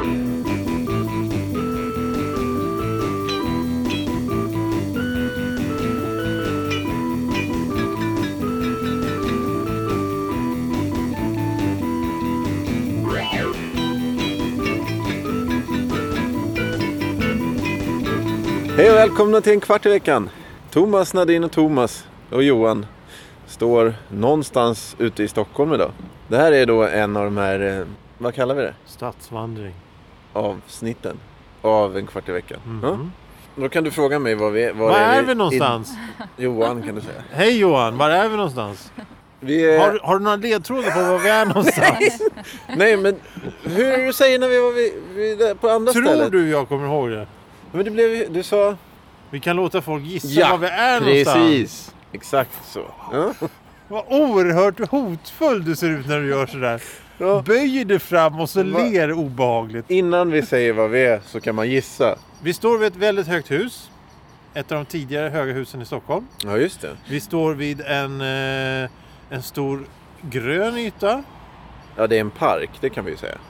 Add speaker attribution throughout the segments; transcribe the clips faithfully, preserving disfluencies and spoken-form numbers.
Speaker 1: Hej och välkomna till en kvart i veckan. Thomas, Nadine och Thomas och Johan står någonstans ute i Stockholm idag. Det här är då en av de här, vad kallar vi det?
Speaker 2: Stadsvandring.
Speaker 1: Avsnitten av en kvart i veckan.
Speaker 2: Mm.
Speaker 1: Ja? Då kan du fråga mig var vi var
Speaker 2: Var är,
Speaker 1: är
Speaker 2: vi, vi någonstans?
Speaker 1: I... Johan kan du säga.
Speaker 2: Hej Johan, var är vi någonstans?
Speaker 1: Vi är...
Speaker 2: har, har du några ledtrådar på var vi är någonstans?
Speaker 1: Nej, men hur säger när vi var vi, vi på andra
Speaker 2: Tror
Speaker 1: stället?
Speaker 2: Tror du jag kommer ihåg det?
Speaker 1: Men det blev, du sa...
Speaker 2: Vi kan låta folk gissa
Speaker 1: ja,
Speaker 2: var vi är
Speaker 1: precis.
Speaker 2: någonstans.
Speaker 1: Precis, exakt så. Ja.
Speaker 2: Vad oerhört hotfull du ser ut när du gör sådär. Ja. Böjer dig fram och så Va? ler obehagligt.
Speaker 1: Innan vi säger vad vi är så kan man gissa.
Speaker 2: Vi står vid ett väldigt högt hus. Ett av de tidigare höga husen i Stockholm.
Speaker 1: Ja, just det.
Speaker 2: Vi står vid en, eh, en stor grön yta.
Speaker 1: Ja, det är en park, det kan vi ju säga.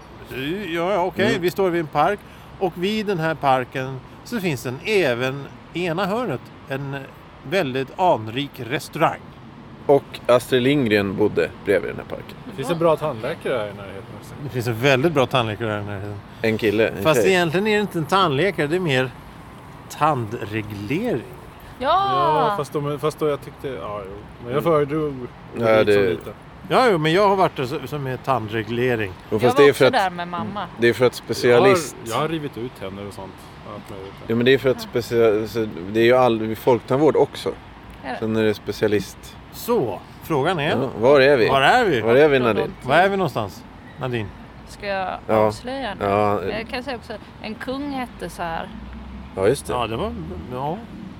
Speaker 2: Ja, ja okej. Okay. Mm. Vi står vid en park. Och vid den här parken så finns det även ena hörnet en väldigt anrik restaurang.
Speaker 1: Och Astrid Lindgren bodde bredvid den här parken.
Speaker 3: Det finns en bra tandläkare här i närheten också.
Speaker 2: Det finns en väldigt bra tandläkare här i närheten.
Speaker 1: En kille, en
Speaker 2: Fast
Speaker 1: tjej.
Speaker 2: egentligen är det inte en tandläkare, det är mer tandreglering.
Speaker 3: Ja, ja fast, då, fast då jag tyckte, ja jo. Men jag föredrog
Speaker 1: ja, det...
Speaker 2: lite. Ja, jo, men jag har varit där som är tandreglering.
Speaker 4: Och jag var också att, där med mamma.
Speaker 1: Det är för att specialist...
Speaker 3: Jag har, jag har rivit ut tänder och sånt.
Speaker 1: Ja, men det är för att specialist... Det är ju all folktandvård också.
Speaker 4: Är
Speaker 1: Sen är det specialist.
Speaker 2: Så, frågan är...
Speaker 1: Ja, var är vi?
Speaker 2: Var är vi?
Speaker 1: Var är vi, Nadine?
Speaker 2: Var är vi någonstans, Nadine?
Speaker 4: Ska jag
Speaker 1: ja.
Speaker 4: avslöja det?
Speaker 1: Ja.
Speaker 4: Jag kan säga också, en kung hette så här.
Speaker 1: Ja, just det.
Speaker 2: Ja, det var... Ja.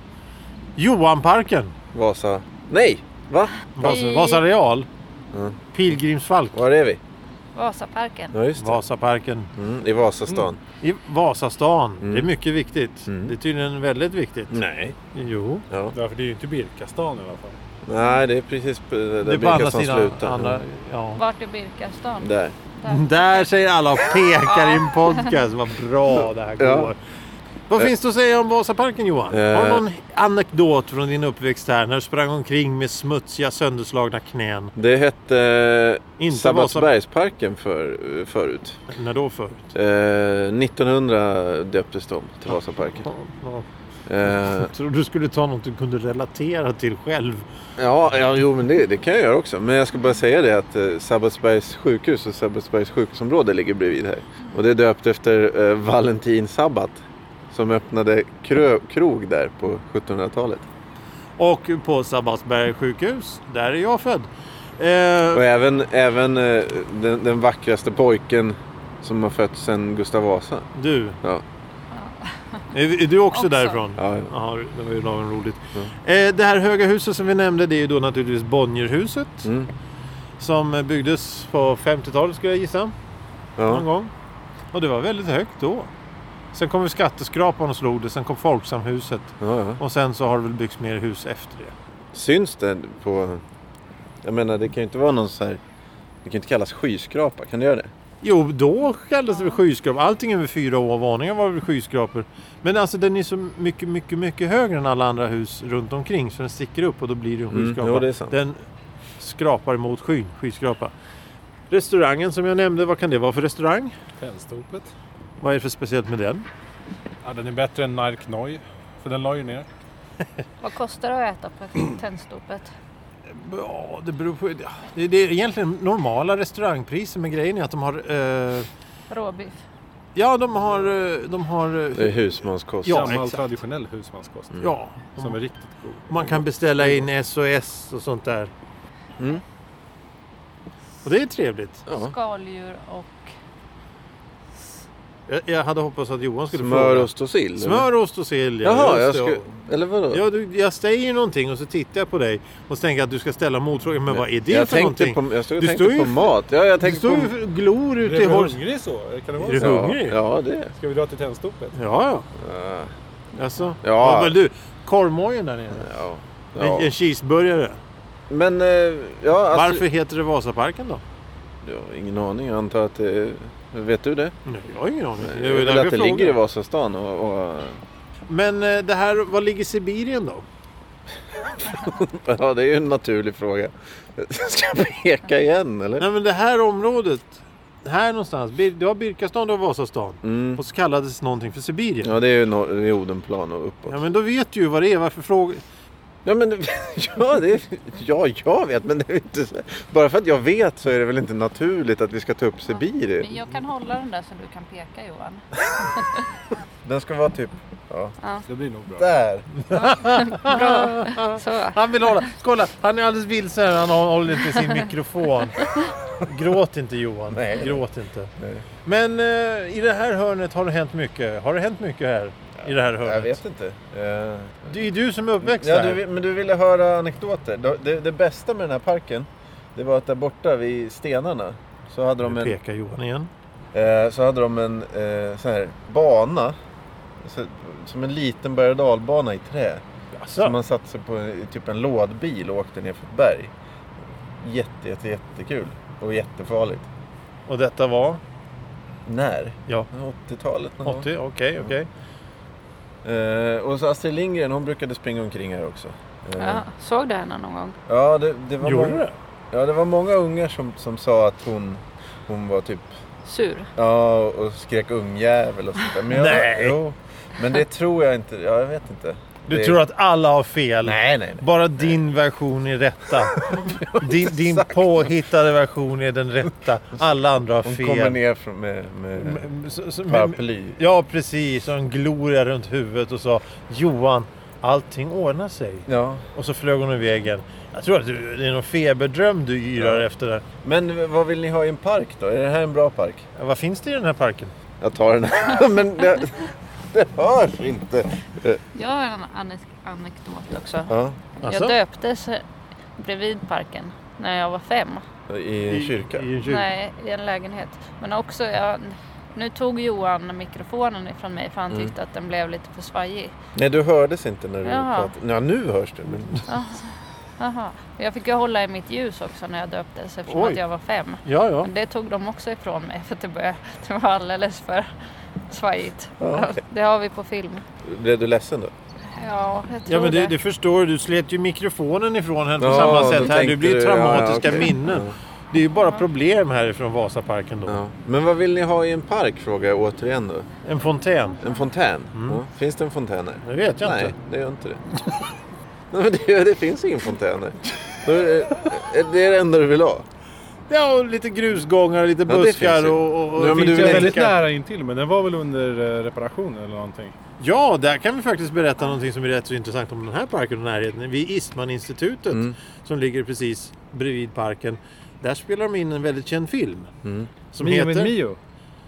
Speaker 2: Johanparken.
Speaker 1: Vasa... Nej! Va?
Speaker 2: Vasa, Vasa Real.
Speaker 1: Ja.
Speaker 2: Pilgrimsfalk.
Speaker 1: Var är vi?
Speaker 4: Vasaparken.
Speaker 1: Ja, just det.
Speaker 2: Vasaparken.
Speaker 1: Mm, I Vasastan.
Speaker 2: Mm. I Vasastan.
Speaker 1: Mm.
Speaker 2: Det är mycket viktigt.
Speaker 1: Mm.
Speaker 2: Det är tydligen väldigt viktigt.
Speaker 1: Nej.
Speaker 2: Jo.
Speaker 1: Ja.
Speaker 3: Ja, för det är ju inte Birkastan i alla fall.
Speaker 1: Nej, det är precis där
Speaker 2: det är på andra sidan.
Speaker 1: Slutar.
Speaker 2: Andra, ja.
Speaker 4: Vart är Birkastan?
Speaker 1: Där.
Speaker 4: Där.
Speaker 2: Där säger alla och pekar i en podcast. Vad bra det här går.
Speaker 1: Ja.
Speaker 2: Vad finns det att säga om Vasaparken, Johan?
Speaker 1: Uh,
Speaker 2: Har du någon anekdot från din uppväxt här när du sprang omkring med smutsiga, sönderslagna knän?
Speaker 1: Det hette
Speaker 2: Inte
Speaker 1: Sabbatsbergsparken för, förut.
Speaker 2: När då förut?
Speaker 1: Eh, nittonhundra döptes de till Vasaparken.
Speaker 2: Ja, ja.
Speaker 1: Eh,
Speaker 2: Jag tror du skulle ta något du kunde relatera till själv.
Speaker 1: ja, ja jo, men det, det kan jag göra också. Men jag ska bara säga det att eh, Sabbatsbergs sjukhus och Sabbatsbergs sjukhusområde ligger bredvid här. Och det är döpt efter eh, Valentin Sabbat. Som öppnade krö- krog där på sjuttonhundratalet.
Speaker 2: Och på Sabbatsberg sjukhus, där är jag född. Eh,
Speaker 1: Och även, även eh, den, den vackraste pojken som har fötts sedan Gustav Vasa.
Speaker 2: Du,
Speaker 1: Ja.
Speaker 2: är, är du också,
Speaker 4: Också.
Speaker 2: därifrån?
Speaker 1: Ja, ja.
Speaker 2: Jaha, det var ju lagen roligt.
Speaker 1: Ja.
Speaker 2: Eh, det här höga huset som vi nämnde, det är ju då naturligtvis Bonnierhuset.
Speaker 1: Mm.
Speaker 2: Som byggdes på femtiotalet skulle jag gissa.
Speaker 1: Ja.
Speaker 2: Någon gång. Och det var väldigt högt då. Sen kom vi Skatteskrapan och slog det. Sen kom Folksamhuset.
Speaker 1: Ja, ja.
Speaker 2: Och sen så har det väl byggts mer hus efter det.
Speaker 1: Syns det på... Jag menar, det kan ju inte vara någon så här... Det kan inte kallas skyskrapa, kan det göra det?
Speaker 2: Jo, då kallades det väl skyskrapor. Allting över fyra våningar var väl skyskrapor. Men alltså den är så mycket, mycket, mycket högre än alla andra hus runt omkring. Så den sticker upp och då blir det en
Speaker 1: Mm,
Speaker 2: skyskrapa.
Speaker 1: jo, det är sant.
Speaker 2: Den skrapar mot skyn, skyskrapa. Restaurangen som jag nämnde, vad kan det vara för restaurang?
Speaker 3: Tändstopet.
Speaker 2: Vad är det för speciellt med den?
Speaker 3: Ja, den är bättre än Narknoj. För den la ju ner.
Speaker 4: Vad kostar det att äta på tändstopet?
Speaker 2: Ja, det beror på... Det, det är egentligen normala restaurangpriser, men grejen är att de har... Eh,
Speaker 4: Råbiff.
Speaker 2: ja, de har... eh, De har
Speaker 1: Det är husmanskost.
Speaker 2: Ja,
Speaker 3: Gammal
Speaker 2: exakt.
Speaker 3: traditionell husmanskost.
Speaker 1: Mm.
Speaker 2: ja,
Speaker 3: Som är riktigt god.
Speaker 2: man kan beställa in S O S och sånt där.
Speaker 1: Mm.
Speaker 2: Och det är trevligt.
Speaker 1: Ja.
Speaker 4: Skaldjur och...
Speaker 2: Jag, jag hade hoppats att Johan skulle
Speaker 1: Smör,
Speaker 2: fråga.
Speaker 1: ost och sill.
Speaker 2: Smör, ost och sill. ja,
Speaker 1: Jaha, jag
Speaker 2: just det.
Speaker 1: skulle... Eller vadå?
Speaker 2: Ja, du, jag säger någonting och så tittar jag på dig och så tänker jag att du ska ställa motfrågan. Men vad är det
Speaker 1: jag
Speaker 2: för
Speaker 1: tänkte
Speaker 2: någonting?
Speaker 1: på, jag stod och
Speaker 2: Du
Speaker 1: tänkte
Speaker 2: står ju
Speaker 1: på
Speaker 2: för-
Speaker 1: mat. Ja, jag
Speaker 2: Du
Speaker 1: tänkte
Speaker 2: står
Speaker 1: på...
Speaker 2: ju och glor ut
Speaker 3: Är
Speaker 2: i
Speaker 3: du
Speaker 2: håll.
Speaker 3: hungrig så? Kan det vara
Speaker 2: Är du
Speaker 3: så?
Speaker 2: hungrig?
Speaker 1: Ja, det.
Speaker 3: Ska vi dra till tändstopet?
Speaker 2: Ja, ja.
Speaker 1: Ja.
Speaker 2: Alltså,
Speaker 1: Ja.
Speaker 2: vad vill du? Korvmojen där nere?
Speaker 1: Ja.
Speaker 2: En,
Speaker 1: Ja.
Speaker 2: en cheeseburgare?
Speaker 1: Men, eh, ja, alltså,
Speaker 2: Varför heter det Vasaparken då?
Speaker 1: Jag har ingen aning. Jag antar att det... Vet du det?
Speaker 2: Nej, jag har ingen aning.
Speaker 1: Jag vet att det ligger i Vasastan. Och, och...
Speaker 2: Men det här, vad ligger Sibirien då?
Speaker 1: Ja, det är ju en naturlig fråga. Ska jag peka igen, eller?
Speaker 2: Nej, men det här området, här någonstans, du har Birkastan och Vasastan.
Speaker 1: Mm.
Speaker 2: Och så kallades någonting för Sibirien.
Speaker 1: Ja, det är ju no- i Odenplan och uppåt.
Speaker 2: Ja, men då vet du ju vad det är. Varför frågar...
Speaker 1: Ja, men ja, det är, ja, jag vet, men det är inte så. Bara för att jag vet så är det väl inte naturligt att vi ska ta upp Sibirien.
Speaker 4: Jag kan hålla den där så du kan peka, Johan.
Speaker 1: Den ska vara typ, ja.
Speaker 4: Ja.
Speaker 3: Det blir nog bra.
Speaker 1: Där.
Speaker 4: Bra. Så.
Speaker 2: Han vill hålla. Kolla, han är alldeles vilse här. Han håller inte sin mikrofon. Gråt inte, Johan.
Speaker 1: Nej.
Speaker 2: Gråt inte.
Speaker 1: Nej.
Speaker 2: Men eh, i det här hörnet har det hänt mycket. Har det hänt mycket här? I det här hörnet?
Speaker 1: Jag vet inte. Uh...
Speaker 2: Det är du som är uppväxt
Speaker 1: ja,
Speaker 2: här.
Speaker 1: du, men du ville höra anekdoter. Det, det, det bästa med den här parken, det var att där borta vid stenarna så hade de en...
Speaker 2: Pekar Johan igen.
Speaker 1: Eh, så hade de en eh, sån här bana. Så, som en liten berg- och dalbana i trä.
Speaker 2: Alltså.
Speaker 1: Så man satte sig på en, typ en lådbil och åkte ner för ett berg. Jätte, jätte, jättekul. Och jättefarligt.
Speaker 2: Och detta var?
Speaker 1: När?
Speaker 2: Ja.
Speaker 1: åttiotalet någon gång.
Speaker 2: åttio, okej, okej.
Speaker 1: Eh, och så Astrid Lindgren, hon brukade springa omkring här också. Eh,
Speaker 4: Ja, såg det henne någon gång?
Speaker 1: ja, det, det var
Speaker 2: Gjorde
Speaker 1: många,
Speaker 2: det?
Speaker 1: ja, det var många ungar som, som sa att hon, hon var typ...
Speaker 4: Sur.
Speaker 1: Ja, och skrek ungjävel och sånt där. Men jag,
Speaker 2: Nej.
Speaker 1: Jo, men det tror jag inte. Ja, jag vet inte.
Speaker 2: Du
Speaker 1: det...
Speaker 2: tror att alla har fel?
Speaker 1: Nej, nej, nej.
Speaker 2: Bara din version är rätta. din, din påhittade version är den rätta. Alla andra har
Speaker 1: Hon
Speaker 2: fel.
Speaker 1: kommer ner från, med, med
Speaker 2: M- så- så-
Speaker 1: paraply.
Speaker 2: Ja, precis. Och en gloria runt huvudet och sa Johan, allting ordnar sig.
Speaker 1: Ja.
Speaker 2: Och så flög hon iväg igen. Jag tror att du, det är någon feberdröm du yrar
Speaker 1: Ja.
Speaker 2: efter där.
Speaker 1: Men vad vill ni ha i en park då? Är det här en bra park?
Speaker 2: Ja, vad finns det i den här parken?
Speaker 1: Jag tar den här. Men det, det hörs inte.
Speaker 4: Jag har en anek- anekdot också.
Speaker 1: Ja,
Speaker 2: Alltså?
Speaker 4: Jag döptes bredvid parken när jag var fem.
Speaker 1: i en kyrka.
Speaker 2: I, i en kyrka.
Speaker 4: Nej, i en lägenhet. Men också, jag, nu tog Johan mikrofonen ifrån mig för han
Speaker 1: Mm.
Speaker 4: tyckte att den blev lite för svajig.
Speaker 1: Nej, du hördes inte när du
Speaker 4: Jaha.
Speaker 1: pratade. Ja, nu hörs du. Men...
Speaker 4: Ah, Aha. Jag fick ju hålla i mitt ljus också när jag döptes eftersom
Speaker 2: Oj.
Speaker 4: att jag var fem.
Speaker 2: Ja, ja.
Speaker 4: Men det tog de också ifrån mig för att det, började, det var alldeles för svajigt.
Speaker 1: Ja, okej.
Speaker 4: Det har vi på film.
Speaker 1: Blev du ledsen då?
Speaker 4: Ja, jag tror
Speaker 2: Ja, men det,
Speaker 4: det.
Speaker 2: det förstår du. Du slet ju mikrofonen ifrån henne på
Speaker 1: Ja,
Speaker 2: samma
Speaker 1: då
Speaker 2: sätt här. Du
Speaker 1: tänkte
Speaker 2: blir ju
Speaker 1: du-
Speaker 2: traumatiska
Speaker 1: ja, ja, okej.
Speaker 2: minnen.
Speaker 1: Ja.
Speaker 2: Det är ju bara problem härifrån Vasaparken då.
Speaker 1: Ja. Men vad vill ni ha i en park, frågar jag återigen då?
Speaker 2: En fontän.
Speaker 1: En fontän?
Speaker 2: Mm.
Speaker 1: Ja. Finns det en fontän här?
Speaker 2: Det vet jag
Speaker 1: Nej,
Speaker 2: inte.
Speaker 1: det gör inte det. Nej, men det, det finns ingen fontän här. Då är det, det är det enda du vill ha.
Speaker 2: Ja, och lite grusgångar, lite
Speaker 1: Ja, det
Speaker 2: buskar
Speaker 1: finns ju.
Speaker 2: och, och, och
Speaker 1: Ja, men
Speaker 2: fint
Speaker 1: du
Speaker 3: Det
Speaker 1: vill
Speaker 3: är väldigt
Speaker 2: bänkar.
Speaker 3: nära intill, men den var väl under eh, reparation eller någonting.
Speaker 2: Ja, där kan vi faktiskt berätta någonting som är rätt så intressant om den här parken och närheten. Vid Eastman-institutet
Speaker 1: Mm.
Speaker 2: som ligger precis bredvid parken. Där spelar de in en väldigt känd film.
Speaker 1: Mm.
Speaker 2: Som
Speaker 3: Mio
Speaker 2: heter...
Speaker 3: med Mio.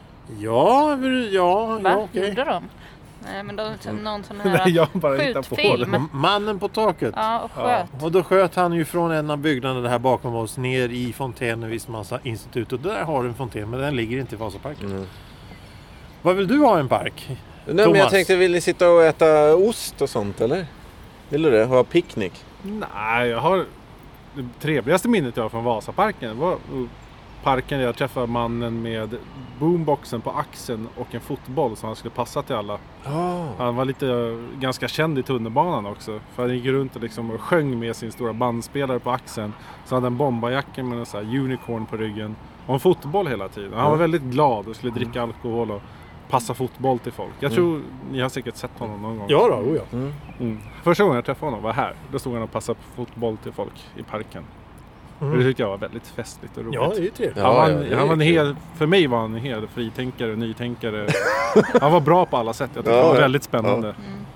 Speaker 2: Ja, hur- ja,
Speaker 4: Va?
Speaker 2: ja okej.
Speaker 4: Gjorde de? Nej, men de, någon sån
Speaker 3: Nej,
Speaker 4: här
Speaker 3: jag bara hittar på
Speaker 4: skjutfilm.
Speaker 3: det.
Speaker 2: M- Mannen på taket.
Speaker 4: Ja, och sköt.
Speaker 2: Och då sköt han ju från en av byggnaderna här bakom oss ner i fontänen vid Eastman-institutet. Och där har du en fontän, men den ligger inte i Vasaparken.
Speaker 1: Mm.
Speaker 2: Vad vill du ha i en park?
Speaker 1: Nej, men
Speaker 2: Thomas.
Speaker 1: jag tänkte, vill ni sitta och äta ost och sånt, eller? Vill du det? Ha picknick?
Speaker 3: Nej, jag har... Det trevligaste minnet jag har från Vasaparken var parken där jag träffade mannen med boomboxen på axeln och en fotboll som han skulle passa till alla.
Speaker 1: Ja.
Speaker 3: Han var lite ganska känd i tunnelbanan också. För han gick runt och, liksom och sjöng med sin stora bandspelare på axeln. Så hade en bombarjacka med en sån här unicorn på ryggen. Och en fotboll hela tiden. Han var väldigt glad och skulle dricka alkohol och passa fotboll till folk. Jag tror ni har säkert sett honom någon gång.
Speaker 2: Ja då, oh ja.
Speaker 1: Mm.
Speaker 3: Mm. Första gången jag träffade honom var här. Då stod han och passade fotboll till folk i parken.
Speaker 2: Mm.
Speaker 3: Och det tyckte jag var väldigt festligt och roligt.
Speaker 2: Ja, det är ju trevligt.
Speaker 1: Ja,
Speaker 3: Han var,
Speaker 1: ja,
Speaker 3: en,
Speaker 1: det är
Speaker 3: han var en
Speaker 1: kul.
Speaker 3: hel, för mig var han en hel fritänkare, nytänkare. Han var bra på alla sätt. Jag tyckte
Speaker 1: Ja,
Speaker 3: det var
Speaker 1: ja.
Speaker 3: väldigt spännande.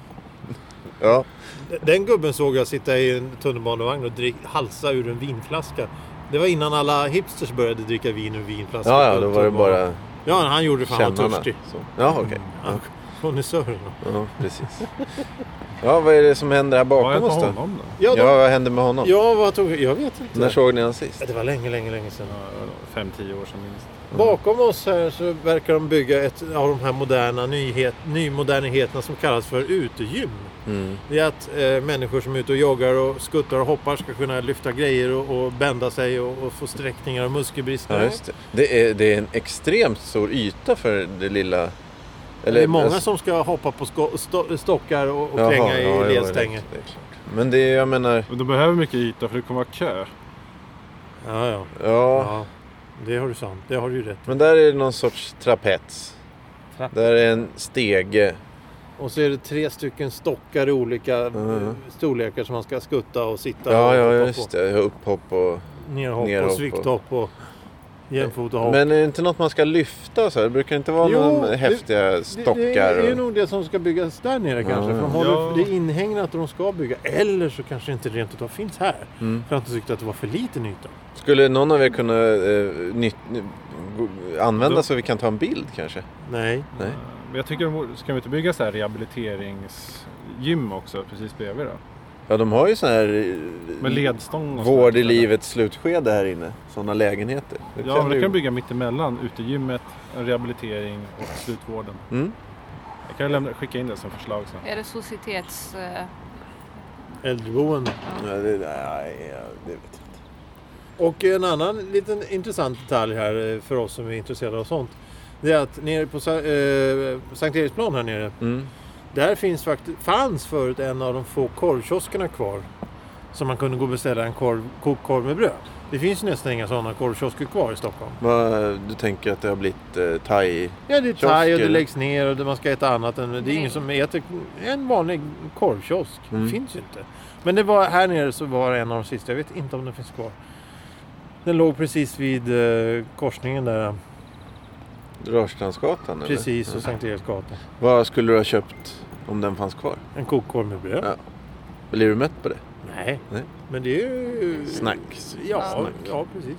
Speaker 1: Ja.
Speaker 2: Den gubben såg jag sitta i en tunnelbanevagn och drick, halsa ur en vinflaska. Det var innan alla hipsters började dricka vin ur vinflaskor.
Speaker 1: Ja, ja, då var det bara
Speaker 2: Ja, han gjorde det för han var
Speaker 1: kännarna.
Speaker 2: törstig.
Speaker 1: Så. Ja, okej.
Speaker 2: Ja. Konnässörerna.
Speaker 1: Ja, precis. Ja, vad är det som händer här
Speaker 3: Vad är
Speaker 1: bakom
Speaker 3: det
Speaker 1: oss
Speaker 3: på
Speaker 1: då?
Speaker 3: honom då?
Speaker 2: Ja,
Speaker 1: Ja,
Speaker 2: då,
Speaker 1: vad hände med honom?
Speaker 2: ja, vad tog jag? vet inte.
Speaker 1: När såg ni han sist?
Speaker 2: Det var länge, länge, länge sedan.
Speaker 3: Ja, fem, tio år sedan minst.
Speaker 2: Bakom oss här så verkar de bygga ett av de här moderna nyhet, nymoderniteterna som kallas för utegym.
Speaker 1: Mm.
Speaker 2: Det är att eh, människor som är ute och joggar och skuttar och hoppar ska kunna lyfta grejer och, och bända sig och, och få sträckningar och muskelbristningar.
Speaker 1: Ja, just det. Det, är, det är en extremt stor yta för det lilla...
Speaker 2: Eller, det är många som ska hoppa på sko- sto- stockar och, och
Speaker 1: Jaha,
Speaker 2: klänga i
Speaker 1: ja,
Speaker 2: ledstänger.
Speaker 1: Ja, men det är, jag menar...
Speaker 3: Men de behöver mycket yta för det kommer vara kö.
Speaker 2: Ja, ja.
Speaker 1: Ja,
Speaker 2: ja. Det har du sant. Det har du ju rätt.
Speaker 1: men där är det någon sorts trapets.
Speaker 2: Trapp.
Speaker 1: Där är en stege.
Speaker 2: Och så är det tre stycken stockar i olika
Speaker 1: Mm.
Speaker 2: storlekar som man ska skutta och sitta
Speaker 1: Ja,
Speaker 2: och
Speaker 1: ja,
Speaker 2: hoppa
Speaker 1: just
Speaker 2: på.
Speaker 1: det. Upphopp och...
Speaker 2: Nerhopp
Speaker 1: Nerhopp
Speaker 2: och
Speaker 1: och-
Speaker 2: svikthopp och jämfothopp.
Speaker 1: Men är det inte något man ska lyfta så här? Det brukar inte vara
Speaker 2: Jo,
Speaker 1: någon
Speaker 2: det-
Speaker 1: häftiga stockar.
Speaker 2: Det, det är ju
Speaker 1: och...
Speaker 2: nog det som ska byggas där nere kanske.
Speaker 1: Ja.
Speaker 2: För de håller,
Speaker 3: Ja.
Speaker 2: det är inhägnat och de ska bygga. Eller så kanske inte rent utav finns här.
Speaker 1: Mm.
Speaker 2: För att de tyckte att det var för liten yta.
Speaker 1: Skulle någon av er kunna eh, nytt, gå- använda
Speaker 3: Då-
Speaker 1: så vi kan ta en bild kanske?
Speaker 2: Nej.
Speaker 1: Nej.
Speaker 3: Men jag tycker, de- ska vi inte bygga så här rehabiliteringsgym också precis bredvid då?
Speaker 1: Ja, de har ju så här eh,
Speaker 3: Med ledstång och
Speaker 1: vård i
Speaker 3: sådär.
Speaker 1: livets slutskede här inne. Sådana lägenheter. Det
Speaker 3: Ja, men
Speaker 1: du-
Speaker 3: det kan bygga mitt emellan utegymmet, en rehabilitering och slutvården.
Speaker 1: Mm.
Speaker 3: Jag kan lämna, skicka in det som förslag sen.
Speaker 4: Är det societets... Eh,
Speaker 2: Äldreboende.
Speaker 1: Ja, det, nej, ja, det vet jag inte.
Speaker 2: Och en annan liten intressant detalj här eh, för oss som är intresserade av sånt. Det är att nere på Sa- eh, Sankt Eriksplan här nere.
Speaker 1: Mm.
Speaker 2: Där finns faktiskt, fanns förut en av de få korvkioskerna kvar. Som man kunde gå och beställa en korv, kokkorv med bröd. Det finns nästan inga sådana korvkiosker kvar i Stockholm.
Speaker 1: Vad, du tänker att det har blivit eh, thai?
Speaker 2: Ja, det är
Speaker 1: Kiosker.
Speaker 2: thai och det läggs ner och det- man ska äta annat. Än, det är
Speaker 4: Nej.
Speaker 2: ingen som äter en vanlig korvkiosk.
Speaker 1: Mm.
Speaker 2: Det finns ju inte. Men det var, här nere så var det en av de sista. Jag vet inte om den finns kvar. Den låg precis vid eh, korsningen där.
Speaker 1: Rörstrandsgatan? eller?
Speaker 2: Precis, och
Speaker 1: Ja.
Speaker 2: Sankt Eriksgatan.
Speaker 1: Vad skulle du ha köpt om den fanns kvar?
Speaker 2: En kokkorv med bröd.
Speaker 1: Ja. Blir du mätt på det?
Speaker 2: Nej.
Speaker 1: Nej.
Speaker 2: Men det är ju...
Speaker 1: Snacks.
Speaker 2: Ja,
Speaker 1: Snack.
Speaker 2: ja, precis.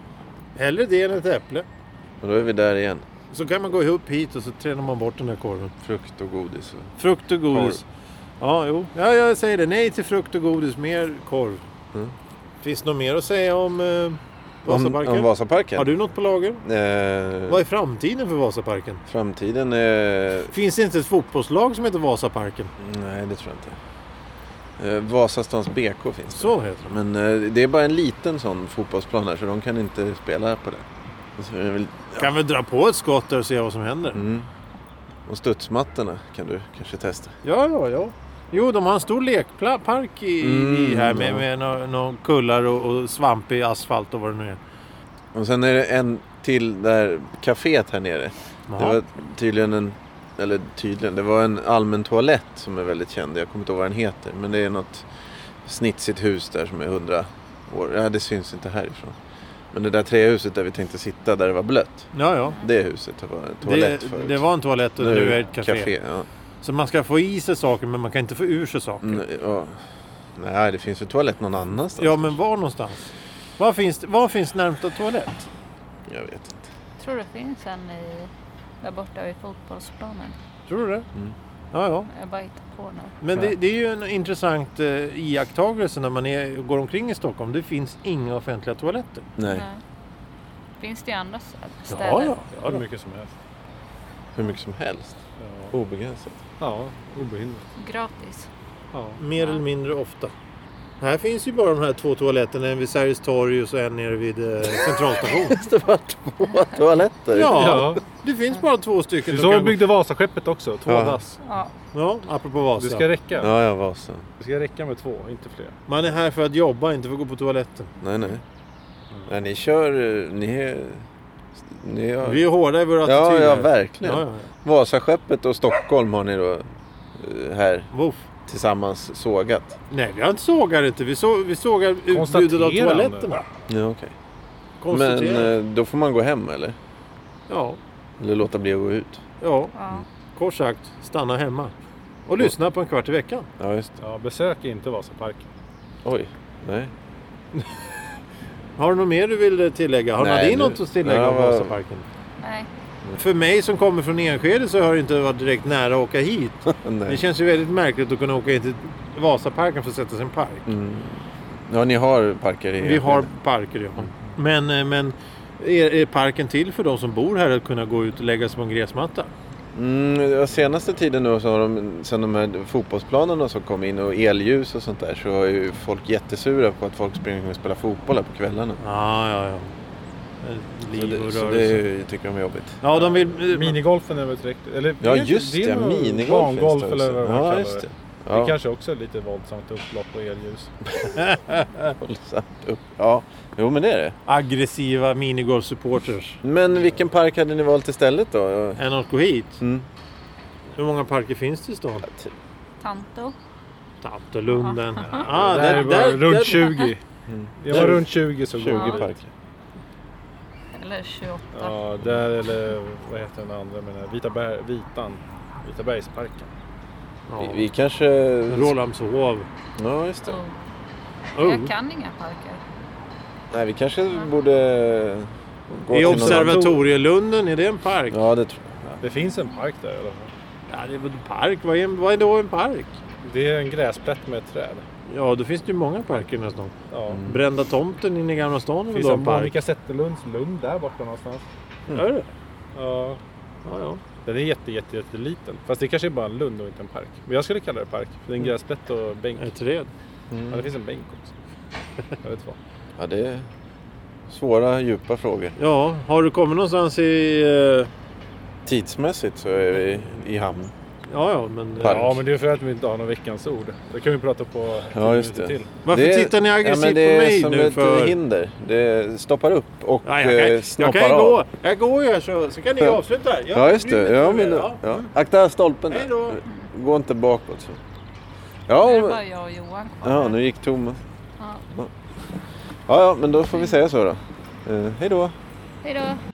Speaker 2: Hellre det än ett äpple.
Speaker 1: Och då är vi där igen.
Speaker 2: Så kan man gå ihop hit och så tränar man bort den där korven.
Speaker 1: Frukt och godis. Och...
Speaker 2: Frukt och godis. Ja, jo. Ja, jag säger det. Nej till frukt och godis. Mer korv.
Speaker 1: Mm.
Speaker 2: Finns det något mer att säga om eh,
Speaker 1: Om,
Speaker 2: Vasaparken?
Speaker 1: om Vasaparken?
Speaker 2: Har du något på lager?
Speaker 1: Eh,
Speaker 2: Vad är framtiden för Vasaparken?
Speaker 1: framtiden är...
Speaker 2: Finns det inte ett fotbollslag som heter Vasaparken?
Speaker 1: Nej, det tror jag inte. Eh, Vasastans B K finns det.
Speaker 2: Så heter det.
Speaker 1: Men eh, det är bara en liten sån fotbollsplan här så de kan inte spela på det. Och så är det väl, ja.
Speaker 2: Kan vi dra på ett skott där och se vad som händer?
Speaker 1: Mm. Och studsmattorna kan du kanske testa.
Speaker 2: Ja, ja, ja. Jo, de har en stor lekpark i,
Speaker 1: Mm,
Speaker 2: i här med,
Speaker 1: ja.
Speaker 2: med några nå kullar och, och svampig asfalt och vad det nu är.
Speaker 1: Och sen är det en till där kaféet här nere.
Speaker 2: Jaha.
Speaker 1: Det var tydligen en, eller tydligen, det var en allmän toalett som är väldigt känd. Jag kommer inte ihåg vad den heter. Men det är något snitsigt hus där som är hundra år. Ja, det syns inte härifrån. Men det där trähuset där vi tänkte sitta där det var blött.
Speaker 2: Ja, ja.
Speaker 1: Det huset det var en toalett
Speaker 2: Det,
Speaker 1: förut.
Speaker 2: det var en toalett och nu är det ett café.
Speaker 1: ja.
Speaker 2: Så man ska få i sig saker men man kan inte få ur sig saker.
Speaker 1: Mm, ja. Nej, det finns ju toalett någon annanstans.
Speaker 2: Ja, men var någonstans? Var finns, var finns närmsta toalett?
Speaker 1: Jag vet inte.
Speaker 4: jag tror det finns en i, där borta vid fotbollsplanen.
Speaker 2: Tror du det?
Speaker 1: Mm.
Speaker 2: Ja, ja.
Speaker 4: Jag bara hittar på nu.
Speaker 2: Men det, det är ju en intressant eh, iakttagelse när man är, går omkring i Stockholm. Det finns inga offentliga toaletter.
Speaker 1: Nej.
Speaker 4: Nej. Finns det i andra ställen?
Speaker 2: Ja, ja. ja
Speaker 3: Hur
Speaker 2: då.
Speaker 3: mycket som helst.
Speaker 1: Hur mycket som helst.
Speaker 3: Ja,
Speaker 1: Obegränsat.
Speaker 3: ja obehindrat.
Speaker 4: Gratis.
Speaker 3: Ja.
Speaker 2: Mer eller mindre ofta. Här finns ju bara de här två toaletterna. En vid Sergels torg och så en nere vid eh, centralstation.
Speaker 1: Det var två toaletter.
Speaker 2: Ja,
Speaker 3: Ja.
Speaker 2: det finns bara två stycken.
Speaker 3: Det är
Speaker 2: som
Speaker 3: så vi
Speaker 2: kan-
Speaker 3: byggde Vasaskeppet också, två
Speaker 1: Ja.
Speaker 3: dass.
Speaker 4: Ja.
Speaker 2: Ja, apropå Vasa.
Speaker 3: Det ska räcka.
Speaker 1: Ja, jag var så.
Speaker 3: Det ska räcka med två, inte fler.
Speaker 2: Man är här för att jobba, inte för att gå på toaletten.
Speaker 1: Nej, nej. Nej, ni kör... Ni är... Ni är...
Speaker 2: Vi är hårda i vår
Speaker 1: Ja,
Speaker 2: attityd
Speaker 1: ja,
Speaker 2: här.
Speaker 1: verkligen.
Speaker 2: Ja, ja,
Speaker 1: Vasaskeppet och Stockholm har ni då eh, här
Speaker 2: ja. Woof.
Speaker 1: tillsammans sågat.
Speaker 2: Nej, vi har inte sågar inte. Vi, så, vi sågar utbudet av
Speaker 3: Konstaterande.
Speaker 2: toaletterna.
Speaker 1: Ja, okej. Men
Speaker 2: Konstatera.
Speaker 1: eh, då får man gå hem, eller?
Speaker 2: Ja,
Speaker 1: Eller låta bli att gå ut.
Speaker 2: ja,
Speaker 4: Ja.
Speaker 2: kort sagt, stanna hemma. Och lyssna på en kvart i veckan.
Speaker 1: Ja, just det.
Speaker 3: Ja, besök inte Vasaparken.
Speaker 1: Oj. Nej.
Speaker 2: Har du något mer du vill tillägga? Har
Speaker 1: Nej,
Speaker 2: Nadine
Speaker 1: nu-
Speaker 2: något att tillägga
Speaker 1: Ja,
Speaker 2: om
Speaker 1: vad-
Speaker 2: Vasaparken?
Speaker 4: Nej.
Speaker 2: För mig som kommer från Enskede så har det inte varit direkt nära att åka hit. Det
Speaker 1: Nej.
Speaker 2: känns ju väldigt märkligt att kunna åka hit till Vasaparken för att sätta sig i en park.
Speaker 1: Mm. Ja, ni har parker i...
Speaker 2: Vi har parker, ja. Men, eh, men Är, är parken till för de som bor här att kunna gå ut och lägga sig på en gräsmatta?
Speaker 1: Mm, ja, senaste tiden nu så har de, sen de här fotbollsplanerna som kom in och elljus och sånt där, så är ju folk jättesura på att folk springer och spelar fotboll här på kvällarna.
Speaker 2: Ja, ja, ja.
Speaker 1: Så
Speaker 2: Liv
Speaker 1: det,
Speaker 2: och
Speaker 1: så
Speaker 2: rörelse.
Speaker 1: det tycker de är jobbigt.
Speaker 2: Ja, de vill...
Speaker 3: Minigolfen är väl tillräckligt? Eller,
Speaker 1: Ja,
Speaker 3: vet
Speaker 1: just
Speaker 3: inte,
Speaker 1: det.
Speaker 3: är nog
Speaker 1: Minigolf finns
Speaker 3: bangolf
Speaker 1: det
Speaker 3: eller
Speaker 1: också.
Speaker 3: vad man
Speaker 1: Ja,
Speaker 3: kallar
Speaker 1: just
Speaker 3: det.
Speaker 1: det.
Speaker 3: Det
Speaker 1: Ja.
Speaker 3: kanske också är lite våldsamt upplopp och elljus.
Speaker 1: Våldsamt upp. Ja, jo men det är det.
Speaker 2: Aggressiva minigolf-supporters.
Speaker 1: Men vilken park hade ni valt istället då?
Speaker 2: Än att gå hit.
Speaker 1: Mm.
Speaker 2: Hur många parker finns det i stan?
Speaker 4: Tanto.
Speaker 2: Tantolunden.
Speaker 3: Ah,
Speaker 2: Ah,
Speaker 3: där,
Speaker 2: där,
Speaker 3: var
Speaker 2: där,
Speaker 3: runt
Speaker 2: där.
Speaker 3: tjugo.
Speaker 1: Mm.
Speaker 3: Jag var
Speaker 1: Där-
Speaker 3: runt tjugo så
Speaker 1: tjugo
Speaker 4: Ja.
Speaker 1: parker.
Speaker 4: Eller tjugoåtta.
Speaker 3: Ja, där eller vad heter den andra med den här? Vita Berg, Vitan. Vita Bergsparken.
Speaker 2: Ja.
Speaker 1: Vi, vi kanske...
Speaker 2: Rålambshov.
Speaker 1: Ja, just det.
Speaker 4: Oh.
Speaker 2: Oh.
Speaker 4: Jag kan inga parker.
Speaker 1: Nej, vi kanske borde gå
Speaker 2: Är
Speaker 1: till någon...
Speaker 2: Observatorielunden, är det en park?
Speaker 1: Ja, det tror jag.
Speaker 3: Det finns en park där i alla fall.
Speaker 2: Ja, det är väl en park. Vad är, vad är då en park?
Speaker 3: Det är en gräsplätt med ett träd.
Speaker 2: Ja, då finns det ju många parker nästan.
Speaker 3: Ja.
Speaker 1: Mm.
Speaker 2: Brända tomten inne i Gamla stan är
Speaker 3: Det
Speaker 2: väl
Speaker 3: finns
Speaker 2: då
Speaker 3: en
Speaker 2: en park?
Speaker 3: Monica Zetterlunds lund där borta någonstans.
Speaker 2: Är det?
Speaker 3: Ja.
Speaker 2: Ja, ja.
Speaker 3: Den är jätte, jätte, jätte liten. Fast det kanske är bara en lund och inte en park. Men jag skulle kalla det park. För det är en gräsplätt och bänk.
Speaker 2: Ett träd.
Speaker 3: Ja, det finns en bänk också. Jag vet vad.
Speaker 1: Ja, det är svåra, djupa frågor.
Speaker 2: Ja, har du kommit någonstans i... eh,
Speaker 1: Tidsmässigt så är vi i hamn.
Speaker 2: Ja, ja, men... eh,
Speaker 1: Park.
Speaker 3: Ja, men det är för att vi inte har någon veckans ord. Det kan vi prata på
Speaker 1: Ja, just
Speaker 3: minuter
Speaker 1: det.
Speaker 3: till.
Speaker 2: Varför
Speaker 1: Det-
Speaker 2: tittar ni aggressivt
Speaker 1: ja, men det
Speaker 2: på
Speaker 1: är
Speaker 2: mig
Speaker 1: som
Speaker 2: nu
Speaker 1: ett
Speaker 2: för...
Speaker 1: hinder. Det stoppar upp och
Speaker 2: Ja, jag
Speaker 1: eh,
Speaker 2: kan, jag
Speaker 1: snoppar
Speaker 2: kan ju
Speaker 1: av.
Speaker 2: gå. Jag går ju här så, så kan ni
Speaker 1: Ja.
Speaker 2: avsluta här. Jag
Speaker 1: Ja, just det.
Speaker 2: bryr mig
Speaker 1: Ja,
Speaker 2: inte
Speaker 1: men,
Speaker 2: mer.
Speaker 1: ja.
Speaker 2: Ja.
Speaker 1: Akta stolpen
Speaker 2: Hej då.
Speaker 1: där. Gå inte bakåt. Så.
Speaker 4: Nu är det
Speaker 1: Ja,
Speaker 4: bara jag och Johan kvar.
Speaker 1: ja, nu gick Thomas.
Speaker 4: Ja.
Speaker 1: Ja, ja, men då får vi säga så då. Eh, hej då.
Speaker 4: Hej då.